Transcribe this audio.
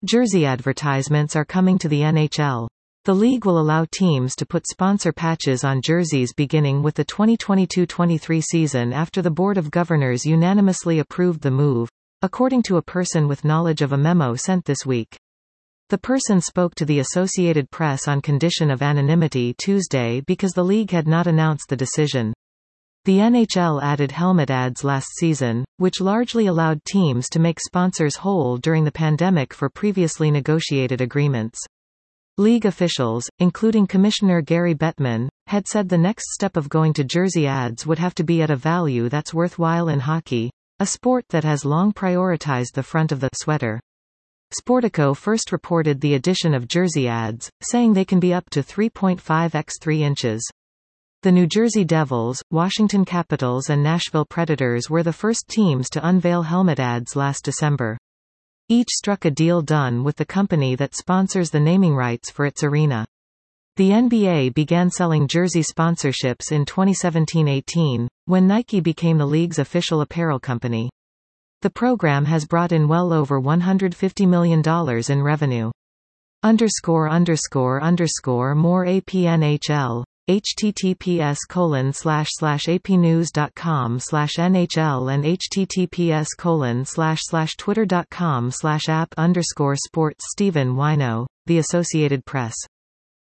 Jersey advertisements are coming to the NHL. The league will allow teams to put sponsor patches on jerseys beginning with the 2022-23 season after the Board of Governors unanimously approved the move, according to a person with knowledge of a memo sent this week. The person spoke to the Associated Press on condition of anonymity Tuesday because the league had not announced the decision. The NHL added helmet ads last season, which largely allowed teams to make sponsors whole during the pandemic for previously negotiated agreements. League officials, including Commissioner Gary Bettman, had said the next step of going to jersey ads would have to be at a value that's worthwhile in hockey, a sport that has long prioritized the front of the sweater. Sportico first reported the addition of jersey ads, saying they can be up to 3.5 x 3 inches. The New Jersey Devils, Washington Capitals and Nashville Predators were the first teams to unveil helmet ads last December. Each struck a deal done with the company that sponsors the naming rights for its arena. The NBA began selling jersey sponsorships in 2017-18, when Nike became the league's official apparel company. The program has brought in well over $150 million in revenue. ____ more APNHL, https://apnews.com/NHL and https://twitter.com/app_sports Stephen Wino, The Associated Press.